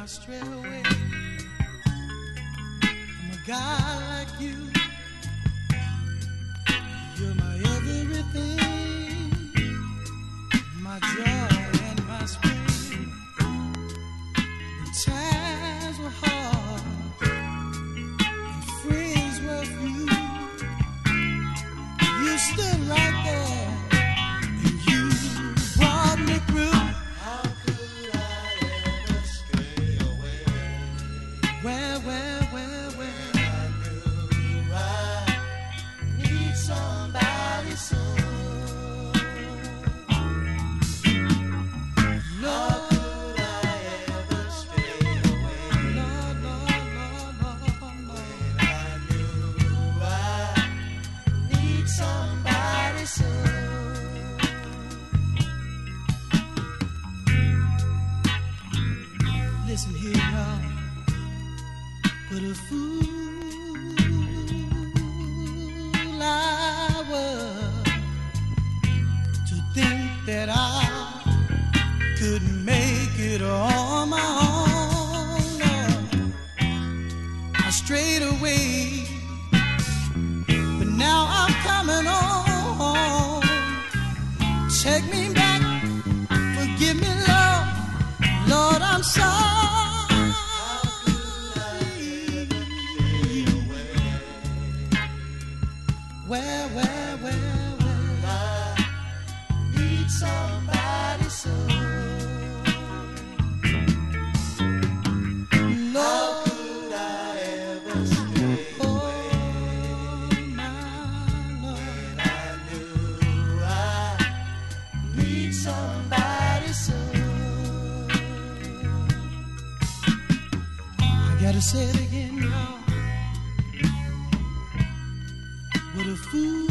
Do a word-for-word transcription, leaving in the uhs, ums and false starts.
stray away from a guy like you. You're my everything, my joy and my spring. When times were hard and friends were few, you stood right there and you brought me through. How could I ever stray away? Where, where, where, where I knew I need somebody so. Lord, could I ever stray away? Lord, Lord, Lord, Lord, Lord. When I knew I need somebody so. Listen here, y'all. What a fool I was to think that I could make it on my own. Lord, I strayed away, but now I'm coming on. Take me back, forgive me, Lord. Lord, I'm sorry. Where, where, where, where I need somebody so. Lord, how could I ever stray away? Oh, my Lord. When I knew I need somebody so. I gotta say it again, y'all. What a fool